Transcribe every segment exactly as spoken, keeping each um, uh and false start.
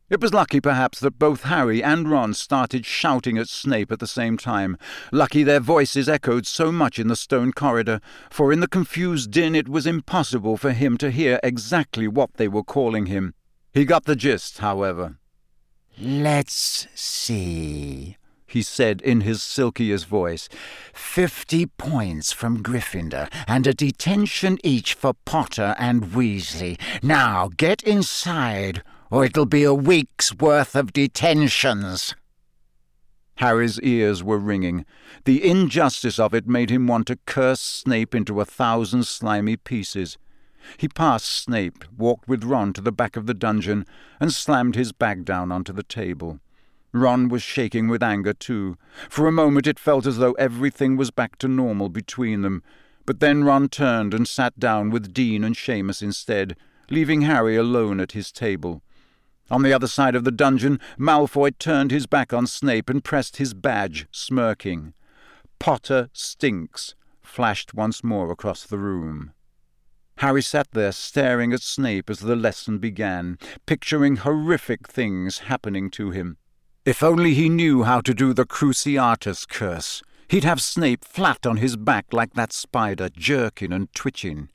It was lucky, perhaps, that both Harry and Ron started shouting at Snape at the same time. Lucky their voices echoed so much in the stone corridor, for in the confused din it was impossible for him to hear exactly what they were calling him. He got the gist, however. "Let's see," he said in his silkiest voice. Fifty points from Gryffindor, and a detention each for Potter and Weasley. Now get inside, or it'll be a week's worth of detentions." Harry's ears were ringing. The injustice of it made him want to curse Snape into a thousand slimy pieces. He passed Snape, walked with Ron to the back of the dungeon, and slammed his bag down onto the table. Ron was shaking with anger too. For a moment it felt as though everything was back to normal between them, but then Ron turned and sat down with Dean and Seamus instead, leaving Harry alone at his table. On the other side of the dungeon, Malfoy turned his back on Snape and pressed his badge, smirking. "Potter stinks," flashed once more across the room. Harry sat there staring at Snape as the lesson began, picturing horrific things happening to him. If only he knew how to do the Cruciatus curse, he'd have Snape flat on his back like that spider, jerking and twitching.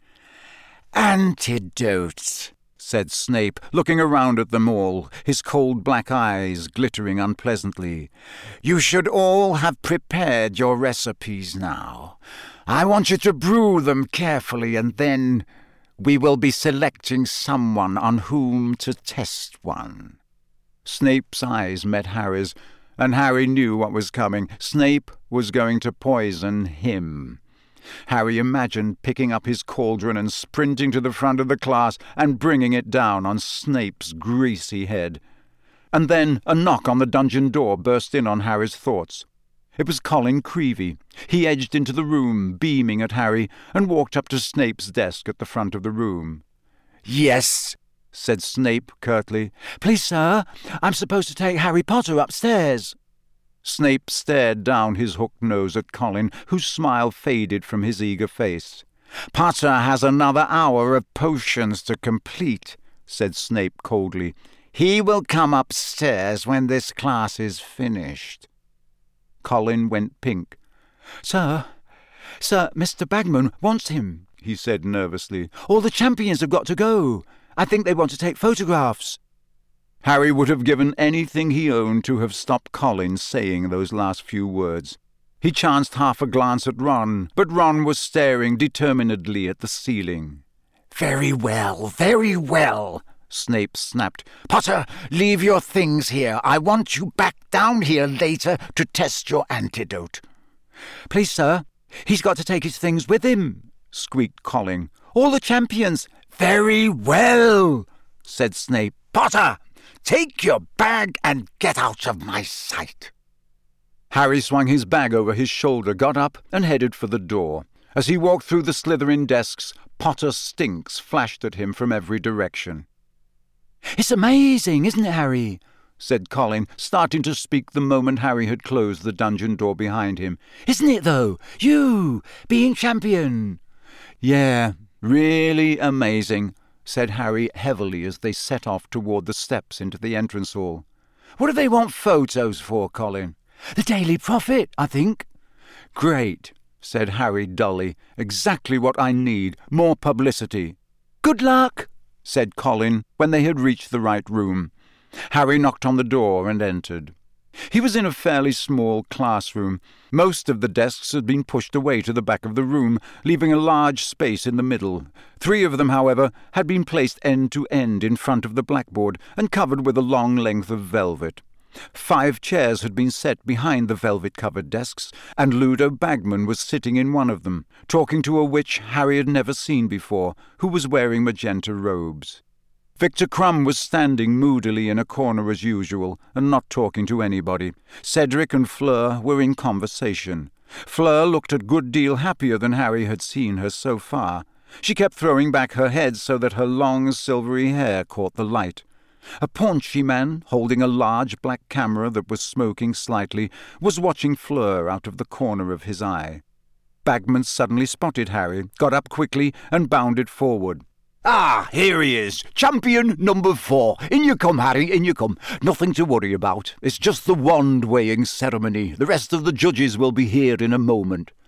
"Antidote," said Snape, looking around at them all, his cold black eyes glittering unpleasantly. "You should all have prepared your recipes now. I want you to brew them carefully, and then we will be selecting someone on whom to test one." Snape's eyes met Harry's, and Harry knew what was coming. Snape was going to poison him. Harry imagined picking up his cauldron and sprinting to the front of the class and bringing it down on Snape's greasy head. And then a knock on the dungeon door burst in on Harry's thoughts. It was Colin Creevey. He edged into the room, beaming at Harry, and walked up to Snape's desk at the front of the room. "Yes," said Snape curtly. "Please, sir, I'm supposed to take Harry Potter upstairs." Snape stared down his hooked nose at Colin, whose smile faded from his eager face. "Potter has another hour of potions to complete," said Snape coldly. "He will come upstairs when this class is finished." Colin went pink. "Sir, sir, Mister Bagman wants him," he said nervously. "All the champions have got to go. I think they want to take photographs." Harry would have given anything he owned to have stopped Colin saying those last few words. He chanced half a glance at Ron, but Ron was staring determinedly at the ceiling. "Very well, very well," Snape snapped. "Potter, leave your things here. I want you back down here later to test your antidote." "Please, sir, he's got to take his things with him," squeaked Colin. "All the champions—" "Very well," said Snape. "Potter, take your bag and get out of my sight." Harry swung his bag over his shoulder, got up, and headed for the door. As he walked through the Slytherin desks, Potter stinks flashed at him from every direction. "It's amazing, isn't it, Harry?" said Colin, starting to speak the moment Harry had closed the dungeon door behind him. "Isn't it, though? You, being champion." "Yeah, really amazing," said Harry heavily as they set off toward the steps into the entrance hall. "What do they want photos for, Colin?" "The Daily Prophet, I think." "Great," said Harry dully. "Exactly what I need. More publicity." "Good luck," said Colin when they had reached the right room. Harry knocked on the door and entered. He was in a fairly small classroom. Most of the desks had been pushed away to the back of the room, leaving a large space in the middle. Three of them, however, had been placed end to end in front of the blackboard and covered with a long length of velvet. Five chairs had been set behind the velvet-covered desks, and Ludo Bagman was sitting in one of them, talking to a witch Harry had never seen before, who was wearing magenta robes. Victor Crumb was standing moodily in a corner as usual, and not talking to anybody. Cedric and Fleur were in conversation. Fleur looked a good deal happier than Harry had seen her so far. She kept throwing back her head so that her long silvery hair caught the light. A paunchy man, holding a large black camera that was smoking slightly, was watching Fleur out of the corner of his eye. Bagman suddenly spotted Harry, got up quickly, and bounded forward. Ah, here he is. Champion number four. In you come, Harry, in you come. Nothing to worry about. It's just the wand weighing ceremony. The rest of the judges will be here in a moment.